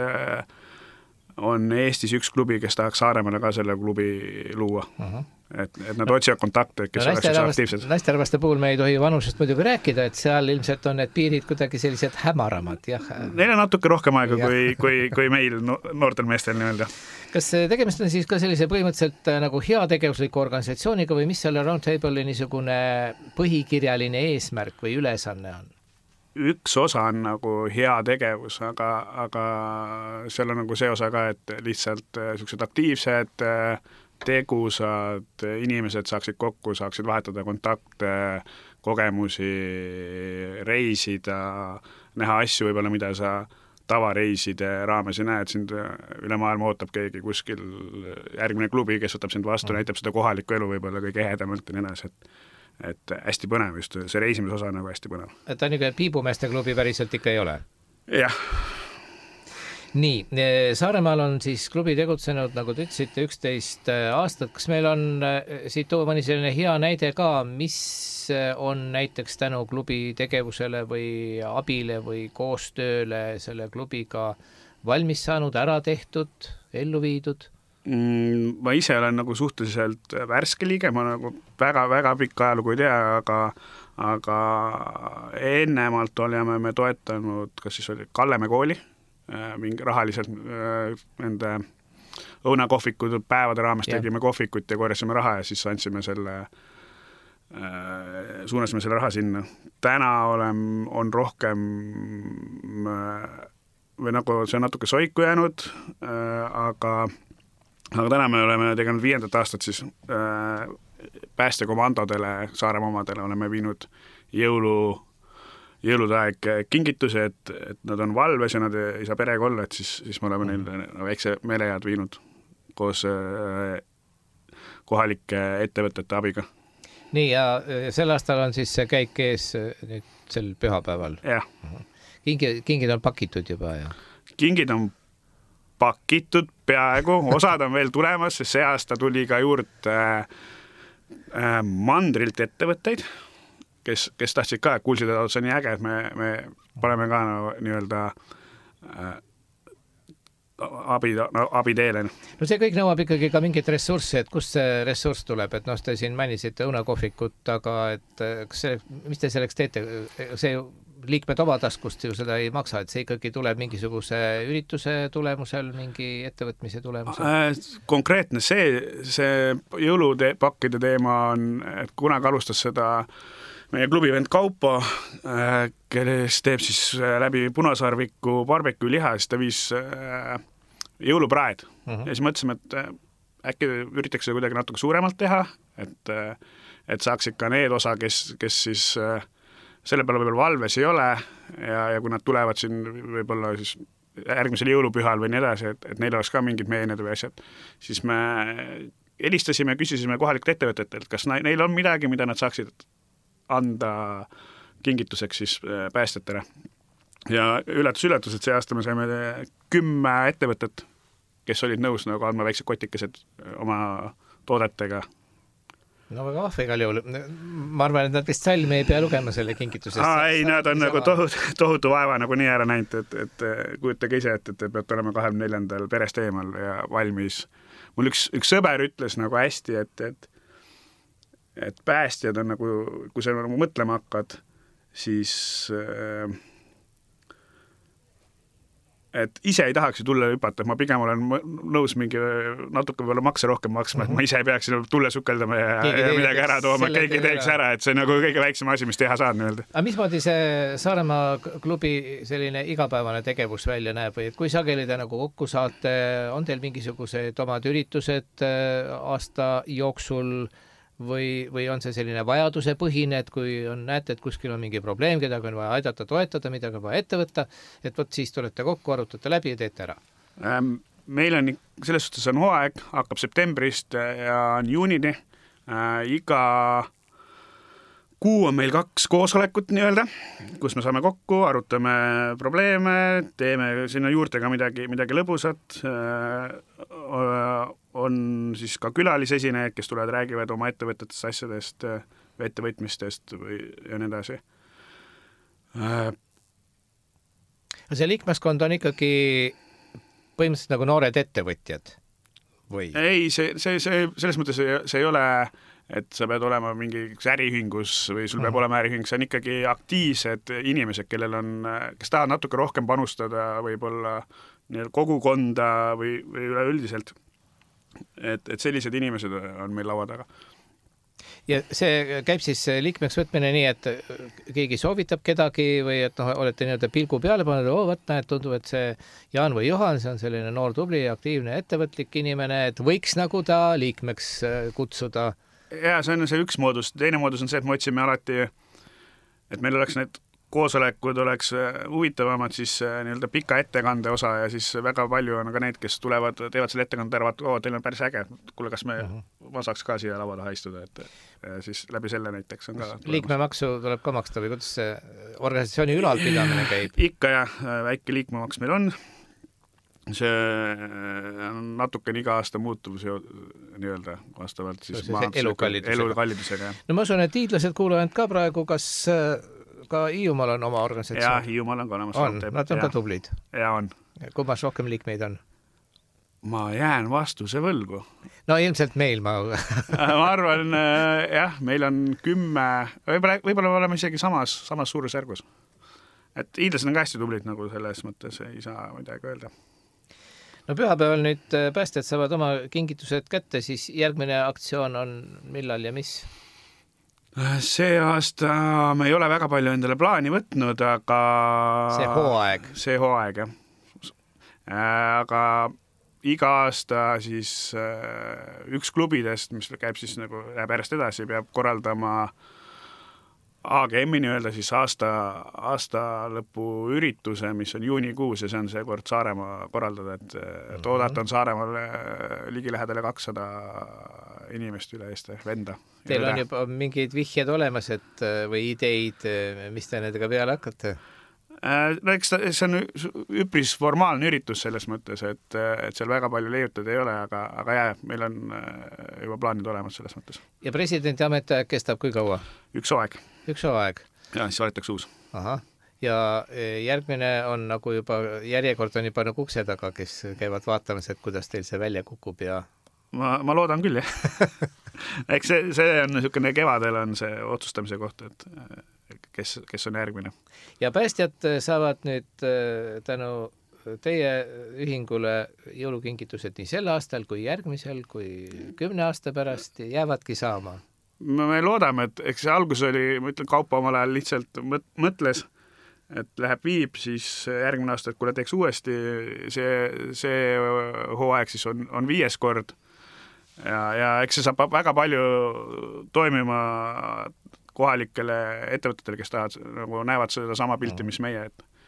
on Eestis üks klubi, kes tahaks Saaremaale ka selle klubi luua. Et nad otsivad kontakte, kes oleksid aktiivsed. Naisterahvaste puhul me ei tohi vanusest muidugi rääkida, et seal ilmselt on need piirid kuidagi sellised hämaramad. Jah. Neil on natuke rohkem aega kui meil noortel meestel nii-öelda. Kas tegemist on siis ka sellise põhimõtteliselt nagu heategevusliku organisatsiooniga või mis selle Roundtable'i niisugune põhikirjaline eesmärk või ülesanne on? Üks osa on nagu hea tegevus, aga seal on nagu see osa ka, et lihtsalt sellised aktiivsed, tegusad inimesed saaksid kokku, saaksid vahetada kontakte, kogemusi, reisida, näha asju võib-olla, mida sa tavareiside raames ei näe, et sind üle maailma ootab keegi kuskil järgmine klubi, kes võtab sind vastu, näitab seda kohalikku elu võib-olla kõige ehedamalt ja nii edasi, et hästi põnev just, see reisimise osa on nagu hästi põnev. Et ta niisugune piibumeeste klubi päriselt ikka ei ole? Jah. Nii, Saaremaal on siis klubi tegutsenud, nagu te ütlesite, 11 aastat. Kas meil on siit tuua mõni selline hea näide ka, mis on näiteks tänu klubi tegevusele või abile või koostööle selle klubiga valmis saanud, ära tehtud, ellu viidud? Ma ise olen nagu suhteliselt värske liige, ma nagu väga pikka ajalugu ei tea, aga ennemalt oleme me toetanud, kas siis oli Kallemäe kooli, mingi rahaliselt nende õunakohvikud päevade raames tegime kohvikut ja korjasime raha ja siis andsime suunasime selle raha sinna. Täna on rohkem või nagu see on natuke soiku jäänud, aga täna me oleme teganud 5. aastat siis päästekomandodele, Saaremaa omadele oleme viinud jõulude aeg kingituse, et nad on valves ja nad ei saa perega olla, et siis me oleme neil väikse meeleajad viinud koos kohalike ettevõtete abiga. Nii, ja sel aastal on siis see käik ees nüüd sel pühapäeval? Jah. Kingid on pakitud juba, ja? Kingid on pakitud peaaegu, osad on veel tulemas, sest see aasta tuli ka juurde mandrilt ettevõtteid, kes tahtsid ka, kuulsid, et see on nii äge, et me paneme ka nii-öelda abi teele. No see kõik nõuab ikkagi ka mingit ressurssi, et kust see ressurss tuleb, et te siin mainisite õunakohvikut, aga et mis te selleks teete? See liikmed oma taskust ju seda ei maksa, et see ikkagi tuleb mingisuguse ürituse tulemusel, mingi ettevõtmise tulemusel? Konkreetne see jõulupakkide teema on, et kunagi alustas seda meie klubivend Kaupo, kes teeb siis läbi Punasarviku barbecue liha, siis ta viis jõulupraed. Ja siis mõtlesime, et äkki üritaks seda kuidagi natuke suuremalt teha, et saaksid ka need osa, kes siis selle peale võib-olla valves ei ole ja kui nad tulevad siin võib-olla siis järgmisel jõulupühal või nii edasi, et neil oleks ka mingid meened või asjad, siis me helistasime ja küsisime kohalikult ettevõtetelt, kas neil on midagi, mida nad saaksid anda kingituseks siis päästjatele. Ja üllatus, et see aasta me saime 10 ettevõtet, kes olid nõus nagu andma väiksed kotikesed oma toodetega. No väga vahva igal juhul. Ma arvan, et nad vist salmi ei pea lugema selle kingitusest. Ei, nad on nagu tohutu vaeva nagu nii ära näinud, et kujutage ise, et te peate olema 24. perest eemal ja valmis. Mul üks sõber ütles nagu hästi, et päästjad on nagu, kui sa nagu mõtlema hakkad, siis et ise ei tahaks ju tulle hüpata, ma pigem olen nõus mingi natuke võib-olla makse rohkem maksma, et ma ise ei peaks tulle sukeldama ja midagi ära tooma, keegi teeks ära, et see nagu kõige väiksem asi, mis teha saad nii-öelda. Aga mismoodi see Saaremaa klubi selline igapäevane tegevus välja näeb või kui sageli te nagu kokku saate, on teil mingisugused omad üritused aasta jooksul või on see selline vajaduse põhine, et kui näete, et kuskil on mingi probleem, kedagi on vaja aidata, toetada, midagi on vaja ette võtta, et võt siis tulete kokku, arutate läbi ja teete ära? Meil on selles suhtes on hooaeg, hakkab septembrist ja on juunini. Iga kuu on meil 2 koosolekut nii-öelda, kus me saame kokku, arutame probleeme, teeme sinna juurde ka midagi lõbusat. On siis ka külalisesinejaid, kes tulevad, räägivad oma ettevõtetest asjadest, ettevõtmistest ja nii edasi. See liikmeskond on ikkagi põhimõtteliselt nagu noored ettevõtjad või? Ei, see selles mõttes see ei ole, et sa pead olema mingi äriühingus või sul peab olema äriühing, see on ikkagi aktiivsed inimesed, kes tahavad natuke rohkem panustada võib-olla kogukonda või üleüldiselt. Et sellised inimesed on meil laua taga. Ja see käib siis liikmeks võtmine nii, et keegi soovitab kedagi või et olete nii-öelda pilgu peale pannud, näed, tundub, et see Jaan või Johan, see on selline noor, tubli, aktiivne, ettevõtlik inimene, et võiks nagu ta liikmeks kutsuda. Ja see on see üks moodus. Teine moodus on see, et me otsime alati, et meil oleks need koosolekud oleks huvitavamad siis nii-öelda pika ettekande osa ja siis väga palju on ka need, kes tulevad, teevad selle ettekande arvad, teil on päris äge, kuule, kas ma saaks ka siia laua taha istuda, et siis läbi selle näiteks on ka liikmemaksu tuleb ka maksta või kuidas see organisatsiooni ülalpidamine käib? Ikka jah, väike liikmemaks meil on. See on natuke iga aasta muutuvus nii-öelda vastavalt siis elukallidusega. No ma usun, et hiidlased kuulavad ka praegu, kas ka Hiiumaal on oma organisatsioon? Jah, Hiiumaal on ka olemas. Nad on ka tublid? Ja on. Kumbas rohkem liikmeid on? Ma jään vastuse võlgu. No ilmselt meil ma arvan, jah, meil on 10, võib-olla oleme isegi samas suurusjärgus. Et hiidlased on ka hästi tublid nagu selles mõttes, ei saa midagi öelda. No pühapäeval nüüd päästjad saavad oma kingitused kätte, siis järgmine aktsioon on millal ja mis? See aasta me ei ole väga palju endale plaani võtnud, aga see hooaeg, jah. Aga iga aasta siis üks klubidest, mis käib siis nagu läheb järjest edasi, peab korraldama AGM-i nii-öelda siis aasta lõpu ürituse, mis on juunikuus ja see on seekord Saaremaa korraldada, et oodata on Saaremaal ligilähedale 200 inimest üle Eesti venda. Teil on juba mingid vihjed olemas või ideid, mis te nendega peale hakkate? No eks see on üpris formaalne üritus selles mõttes, et seal väga palju leiutada ei ole, aga jah, meil on juba plaanid olemas selles mõttes. Ja presidendi ametiaeg kestab kui kaua? Üks hooaeg. Ja siis valitaks uus. Aha. Ja järgmine on nagu juba, järjekord on juba nagu ukse taga, kes käivad vaatamas, et kuidas teil see välja kukub ja... Ma loodan küll, jah. Eks see on niisugune kevadel on see otsustamise koht, et kes on järgmine. Ja päästjad saavad nüüd tänu teie ühingule jõulukingitused nii sel aastal kui järgmisel kui 10 aasta pärast jäävadki saama. Me loodame, et eks see algus oli, ma ütlen, Kaupo omal ajal lihtsalt mõtles, et läheb viib, siis järgmine aasta, et kuule teeks uuesti, see hooaeg siis on 5. kord ja eks see saab väga palju toimima kohalikele ettevõtetele, kes nagu näevad seda sama pilti, mis meie,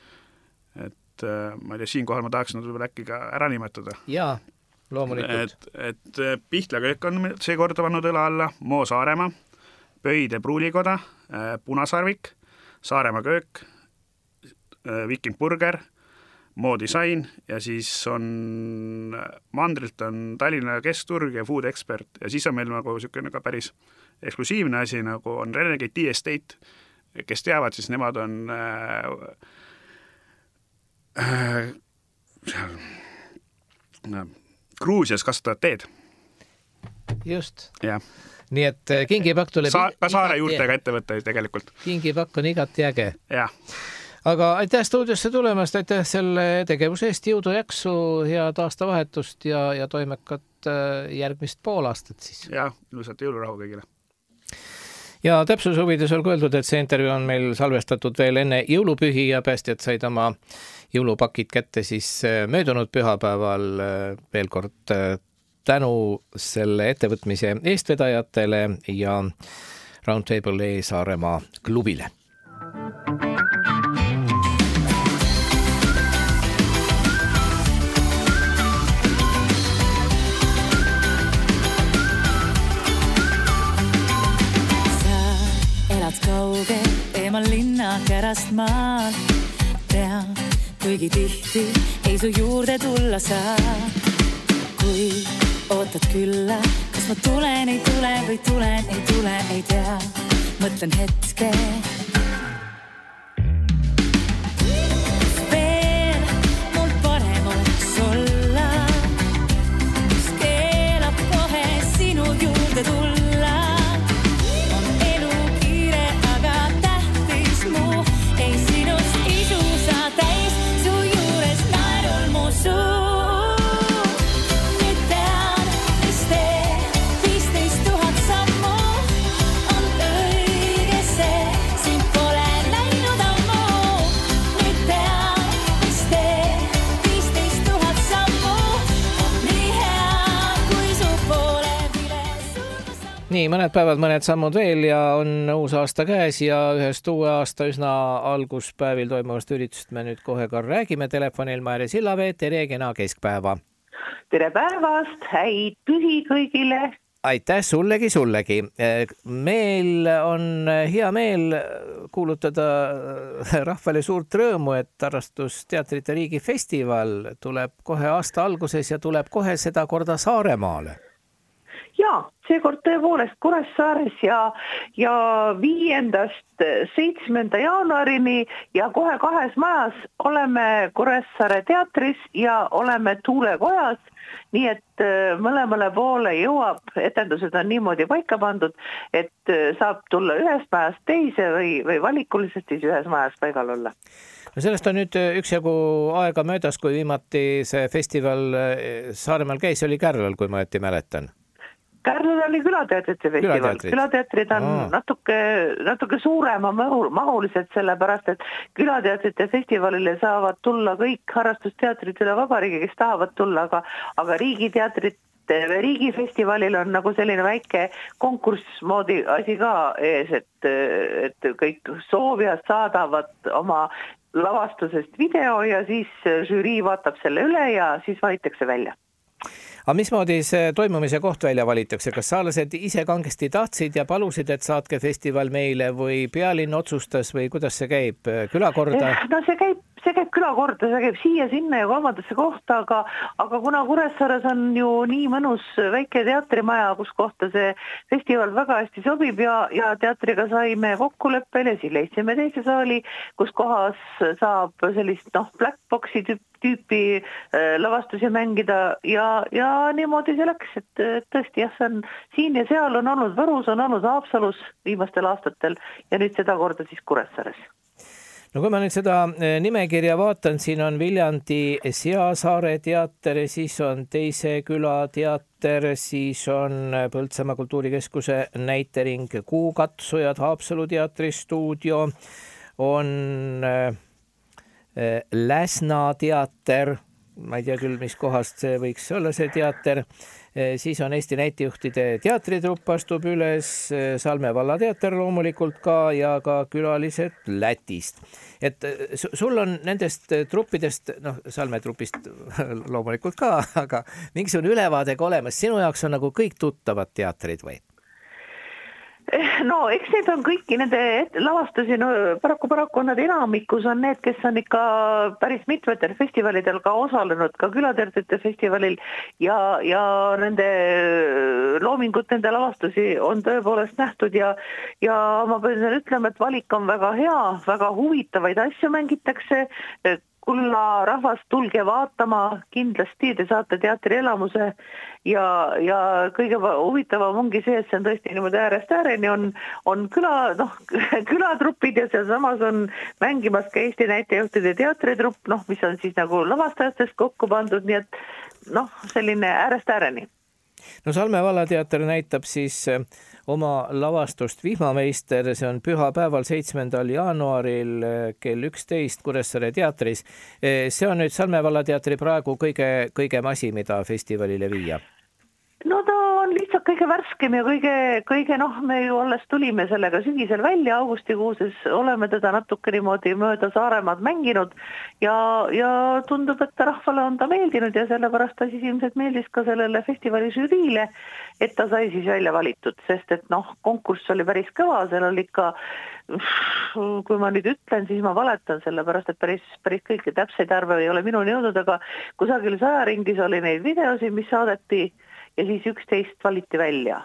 et ma ei tea, siinkohal ma tahaks nad võib-olla äkki ka ära nimetada. Jaa, loomulikult. Et Pihtla köök on seekord pannud õla alla, Moo Saaremaa, Pöide Pruulikoda, Punasarvik, Saaremaa köök, Viking Burger, Moo Design ja siis on Mandrilt on Tallinna Keskturg ja Food Expert ja siis on meil nagu niisugune ka päris eksklusiivne asi, nagu on Renegade Tea Estate, kes teavad, siis nemad on Gruusias kasvatavad teed. Just. Ja. Nii et kingipakk tuleb... Ka saare juurtega ettevõtteid tegelikult. Kingipakk on igati äge. Jah. Aga aitäh stuudiosse tulemast, aitäh selle tegevuse eest, jõudu jaksu, head aastavahetust ja toimekat järgmist pool aastat siis. Ja, ilusat jõulurahu kõigile. Ja täpsuse huvides olgu öeldud, et see intervjuu on meil salvestatud veel enne jõulupühi ja päästjad said oma jõulupakid kätte siis möödunud pühapäeval. Veel kord tänu selle ettevõtmise eestvedajatele ja Roundtable Saaremaa klubile. Kauge eemal linna kärast maal tean, kuigi tihti ei su juurde tulla saa. Kui ootad külla, kas ma tulen, ei tule või tulen, ei tule, ei tea. Mõtlen hetke. Veel mul parem oleks olla, mis keelab kohe sinu juurde tulla. Nii, mõned päevad, mõned sammud veel ja on uus aasta käes ja ühest uue aasta üsna alguspäevil toimuvast üritust me nüüd kohe ka räägime. Telefonil Maire Sillavee, tere kena keskpäeva. Tere päevast, häid pühi kõigile. Aitäh sullegi. Meil on hea meel kuulutada rahvale suurt rõõmu, et Harrastusteatrite riigifestival tuleb kohe aasta alguses ja tuleb kohe seda korda Saaremaale. Jaa, seekord tõepoolest Kuressaares ja 5. 7. jaanuarini ja kohe 2 majas oleme Kuressaare teatris ja oleme Tuulekojas, nii et mõlemale poole jõuab, etendused on niimoodi paika pandud, et saab tulla ühest majast teise või valikuliselt siis ühes majas paigal olla. No sellest on nüüd üksjagu aega möödas, kui viimati see festival Saaremaal käis, oli Kärlal, kui ma õieti mäletan. Kärlal oli külateatrite festival. Külateatrid on natuke suurema mahulised, sellepärast, et külateatrite festivalile saavad tulla kõik harrastusteatrid üle vabariigi, kes tahavad tulla, aga riigifestivalil on nagu selline väike konkurss moodi asi ka ees, et kõik soovijad saadavad oma lavastusest video ja siis žürii vaatab selle üle ja siis valitakse välja. Aga mismoodi see toimumise koht välja valitakse? Kas saalased ise kangesti tahtsid ja palusid, et saatke festival meile või pealinn otsustas või kuidas see käib? Külakorda? No see käib külakorda, see käib siia, sinna ja 3. kohta, aga kuna Kuressaares on ju nii mõnus väike teatrimaja, kus kohta see festival väga hästi sobib ja teatriga saime kokkuleppele, siis leidsime teise saali, kus kohas saab sellist black boxi tüüpi lavastusi mängida ja niimoodi see läks, et tõesti jah, see on siin ja seal on olnud Võrus, on olnud Haapsalus viimastel aastatel ja nüüd seda korda siis Kuressaares. No kui ma nüüd seda nimekirja vaatan, siin on Viljandi Seasaare teater, siis on Teise küla teater, siis on Põltsamaa kultuurikeskuse näitering Kuukatsujad, Haapsalu teatristuudio, on Läsna teater, ma ei tea küll, mis kohast see võiks olla see teater, siis on Eesti näitejuhtide teatritrupp astub üles, Salme valla teater loomulikult ka ja ka külalised Lätist. Et sul on nendest truppidest, Salme trupist loomulikult ka, aga mingisugune ülevaadega olemas, sinu jaoks on nagu kõik tuttavad teatrid või? No, eks need on kõiki nende lavastusi, paraku on nad enamikus on need, kes on ikka päris mitmetel festivalidel ka osalenud, ka külateatrite festivalil ja nende loomingut, nende lavastusi on tõepoolest nähtud ja ma pean ütlema, et valik on väga hea, väga huvitavaid asju mängitakse, kulla rahvast, tulge vaatama, kindlasti te saate teatrielamuse ja kõige huvitavam ongi see, et see on tõesti niimoodi äärest ääreni, on külatrupid ja sealsamas on mängimas ka Eesti näitejuhtide teatritrupp, mis on siis nagu lavastajatest kokku pandud, nii et selline äärest ääreni. No Salme vallateater näitab siis oma lavastust Vihmameister, see on pühapäeval 7. jaanuaril kell 11 Kuressaare teatris. See on nüüd Salme vallateatri praegu kõigem asi, mida festivalile viia. No ta on lihtsalt kõige värskem ja kõige me ju alles tulime sellega sügisel välja, augustikuuses oleme teda natuke niimoodi mööda Saaremaad mänginud ja tundub, et rahvale on ta meeldinud ja sellepärast ta siis ilmselt meeldis ka sellele festivali žüriile, et ta sai siis välja valitud, sest et konkurss oli päris kõva, seal oli ikka, kui ma nüüd ütlen, siis ma valetan, sellepärast et päris kõiki täpseid arve ei ole minuni jõudnud, aga kusagil 100 ringis oli neid videosid, mis saadeti ja siis 11 valiti välja.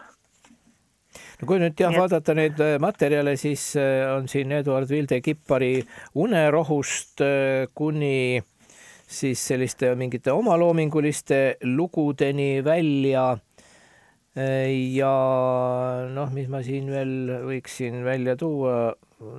No kui nüüd vaadata neid materjale, siis on siin Eduard Vilde Kippari Unerohust kuni siis selliste mingite omaloominguliste lugudeni välja ja mis ma siin veel võiksin välja tuua,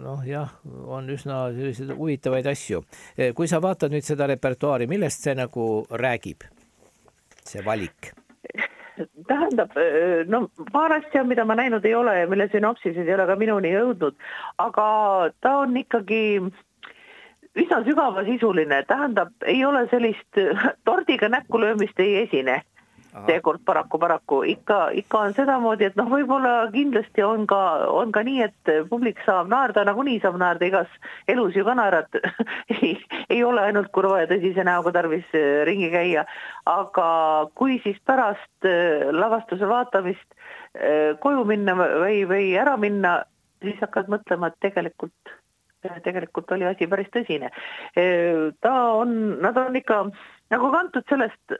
on üsna selliseid huvitavaid asju. Kui sa vaatad nüüd seda repertuaari, millest see nagu räägib, see valik? Tähendab, paar asja, mida ma näinud ei ole ja mille sünopsisid ei ole ka minuni jõudnud, aga ta on ikkagi üsna sügava sisuline, tähendab, ei ole sellist tordiga näkku löömist ei esine. Seekord paraku ikka on sedamoodi, et võib-olla kindlasti on ka nii, et publik saab naerda, nagunii saab naerda igas elus ju ka naerad. ei ole ainult kurva ja tõsise näoga tarvis ringi käia, aga kui siis pärast lavastuse vaatamist koju minna või ära minna, siis hakkad mõtlema, et tegelikult oli asi päris tõsine. Nad on ikka nagu kantud sellest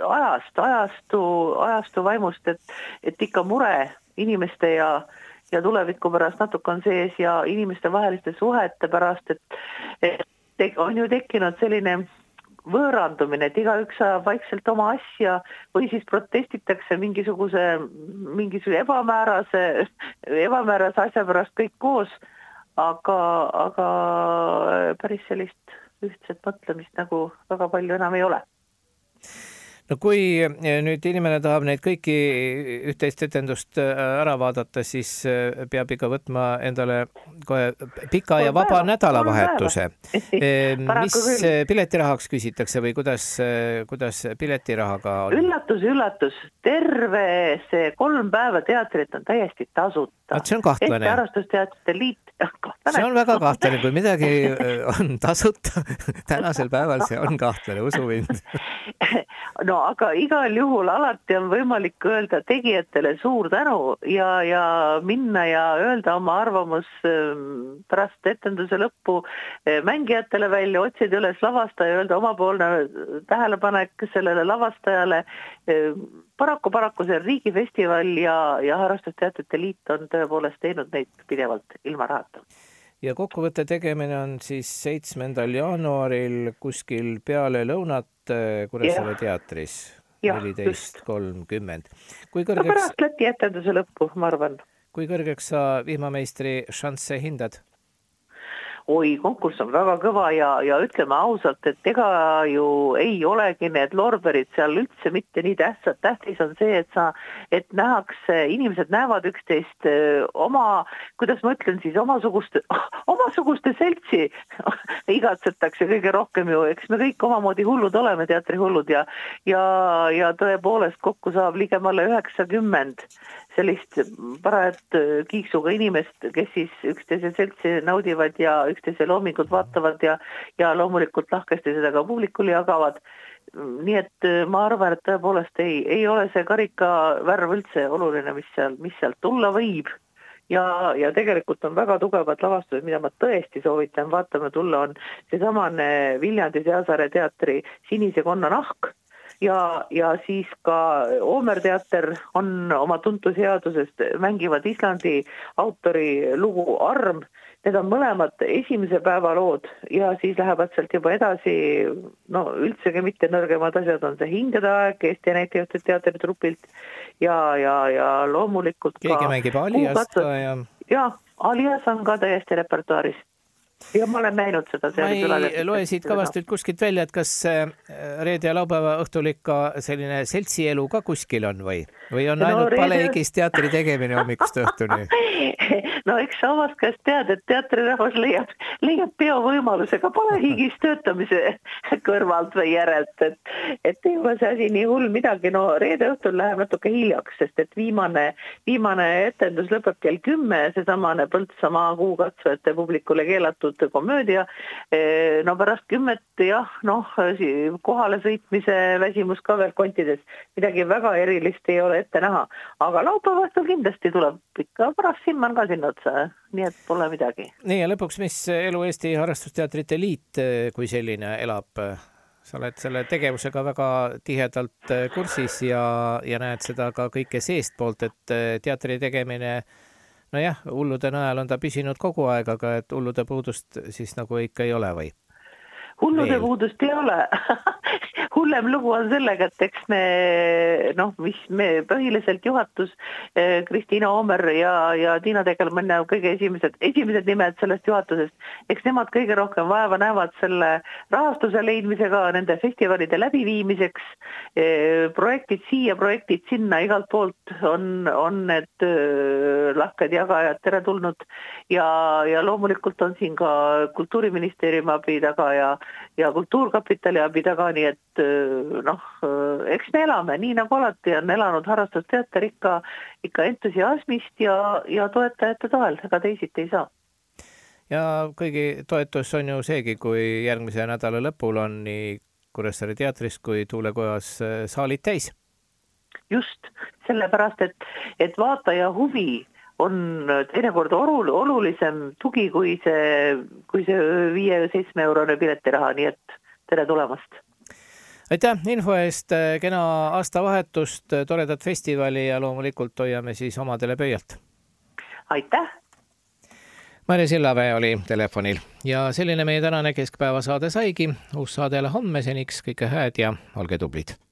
ajastu vaimust, et ikka mure inimeste ja tuleviku pärast natuke on sees ja inimeste vaheliste suhete pärast, et on ju tekkinud selline võõrandumine, et igaüks ajab vaikselt oma asja või siis protestitakse mingisuguse ebamäärase asja pärast kõik koos, aga päris sellist ühtset mõtlemist nagu väga palju enam ei ole. No kui nüüd inimene tahab neid kõiki 11 etendust ära vaadata, siis peab ikka võtma endale kohe pika ja vaba nädalavahetuse. Mis piletirahaks küsitakse või kuidas piletirahaga on? Üllatus. Terve see 3 päeva teatrit on täiesti tasuta. See on kahtlane. Harrastusteatrite liit. See on väga kahtlane, kui midagi on tasuta. Tänasel päeval see on kahtlane, usu mind. No aga igal juhul alati on võimalik öelda tegijatele suur tänu ja minna ja öelda oma arvamus pärast etenduse lõppu mängijatele välja, otsida üles lavastaja, öelda omapoolne tähelepanek sellele lavastajale. Paraku see riigifestival ja Harrastusteatrite liit on tõepoolest teinud neid pidevalt ilma rahata. Ja kokkuvõtte tegemine on siis 7. jaanuaril kuskil peale lõunat Kuressaare teatris 14.30. Pärast Läti etenduse lõppu, ma arvan. Kui kõrgeks sa Vihmameistri šansse hindad? Oi, konkurss on väga kõva ja ütleme ausalt, et ega ju ei olegi need lorberid seal üldse mitte nii tähtsad. Tähtis on see, et inimesed näevad üksteist kuidas ma ütlen siis, omasuguste seltsi igatsetakse kõige rohkem ju, eks me kõik omamoodi hullud oleme, teatrihullud ja tõepoolest kokku saab ligemale 90 sellist parajat kiiksuga inimest, kes siis üksteise seltsi naudivad ja üksteise loomingut vaatavad ja loomulikult lahkesti seda ka publikule jagavad. Nii et ma arvan, et tõepoolest ei ole see karika värv üldse oluline, mis sealt tulla võib. Ja tegelikult on väga tugevad lavastused, mida ma tõesti soovitan vaatama tulla, on seesamane Viljandi Seasaare teatri Sinise konna nahk, ja siis ka Oomer teater on oma tuntud seadusest, mängivad Islandi autori lugu Arm. Need on mõlemad esimese päeva lood ja siis lähevad sealt juba edasi, no üldsegi mitte nõrgemad asjad on see Hingede aeg Eesti näitejate teatritrupilt ja loomulikult ka keegi mängib Aliast ka ja Alias on ka täiesti repertuaaris. Ja ma olen näinud seda. Ma ei loe siit kavastilt kuskilt välja, et kas reede ja laupäeva õhtul ikka selline seltsielu ka kuskil on või on ainult palehigis teatri tegemine hommikust õhtuni? No eks sa omast käest tead, et teatrirahvas leiab peovõimaluse ka palehigis töötamise kõrvalt või järelt, et ei ole see asi nii hull midagi. No reede õhtul läheb natuke hiljaks, sest et viimane etendus lõpeb kell 10, seesamane Põltsamaa kuukatsujate publikule keelatud komöödia. No pärast 10 kohale sõitmise väsimus ka veel kontides. Midagi väga erilist ei ole ette näha. Aga laupäeva õhtul kindlasti tuleb ikka pärast Simman ka sinna otsa, nii et pole midagi. Nii ja lõpuks, mis elu Eesti Harrastusteatrite Liit kui selline elab? Sa oled selle tegevusega väga tihedalt kursis ja näed seda ka kõike seestpoolt, et teatri tegemine nojah, hullude najal on ta püsinud kogu aeg, aga et hullude puudust siis nagu ikka ei ole või? Hullude puudust ei ole. Hullem lugu on sellega, et eks me põhiliselt juhatus, Kristiina Oomer ja Tiina Tegelmann on kõige esimesed nimed sellest juhatusest. Eks nemad kõige rohkem vaeva näevad selle rahastuse leidmisega, nende festivalide läbiviimiseks, projektid siia, projektid sinna, igalt poolt on need lahked jagajad teretulnud ja loomulikult on siin ka Kultuuriministeeriumi abi taga ja Kultuurkapitali abi taga, nii et eks me elame nii nagu alati on elanud harrastusteater ikka entusiasmist ja toetajate toel, ega teisiti ei saa. Ja kõigi toetus on ju seegi, kui järgmise nädala lõpul on nii Kuressaare teatris kui Tuulekojas saalid täis. Just, sellepärast, et vaataja huvi on teinekord olulisem tugi kui see 5-7 eurone piletiraha, nii et tere tulemast. Aitäh info eest, kena aastavahetust, toredat festivali ja loomulikult hoiame siis omadele pöialt. Aitäh! Marje Sillaväe oli telefonil ja selline meie tänane keskpäeva saade saigi. Uus saade homme, seniks kõike hääd ja olge tublid!